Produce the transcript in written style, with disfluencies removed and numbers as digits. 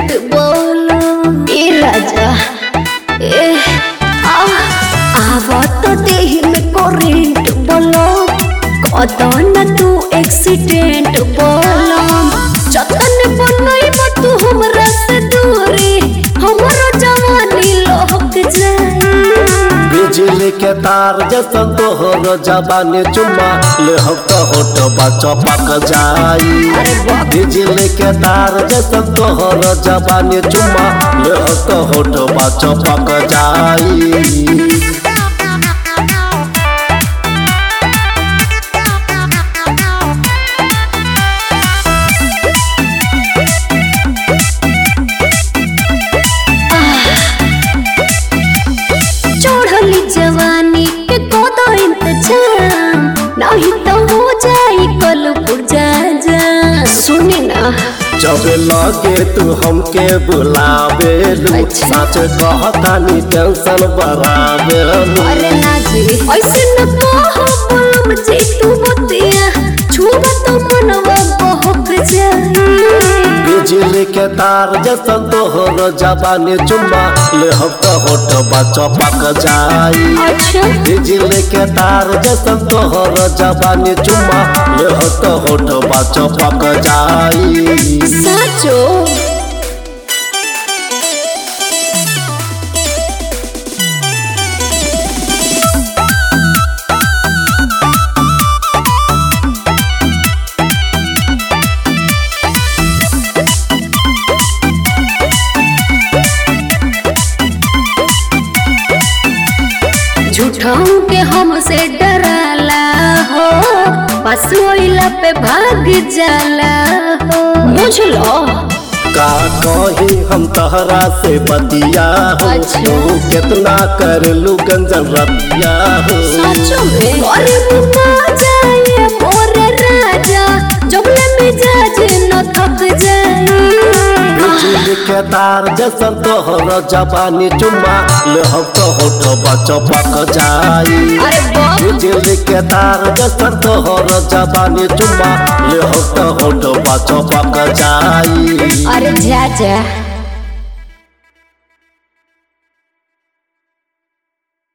rent बोलो ए राजा ए आवत देह में करेंट बोलो कदन तू एक्सीडेंट बोलो जतन बनई तू हमरा से दूरी हमरो जवानी लोक जाई बिजली के तार जैसन तोहर जबानी चुम्मा ले हम तो होठ बच्चा पक जाई बिजली के तार जैसन तोहर जबानी चुम्मा ले हम तो होठ बच्चा पक जाई जवानी के कोदो इंतजाम नहीं तो हो जाई कल पुरजा जा सुनी ना जब लगे तू हमके बुलावे सच कहतानी टेंशन बढ़ावे अरे ना जी ऐसे न कहो बोलम जी तू बतिया छुबा तो मनवा बहक जाई बिजली के तार जैसन तोहर जबानी चुम्मा ले हम तो होठ बच्चा पक जाई बिजली के तार जैसन तोहर जबानी चुम्मा ले हम तो होठ बच्चा पक जाई साचो झूठाऊ के हमसे डराला हो बस ओइला पे भाग जाला हो बुझलो का कही हम तहरा से बतिया हो तू कितना कर लू गंजन रतिया हो सचो में गरीब ना जाए मोरे राजा जबले मिजाज न थक जाए बिजली के तार जैसन तोहर जबानी चुम्मा ले हम तो होठ बच्चा पक जाई बिजली के तार जैसन तोहर जबानी चुम्मा ले हम तो होठ बच्चा पक जाई अरे जा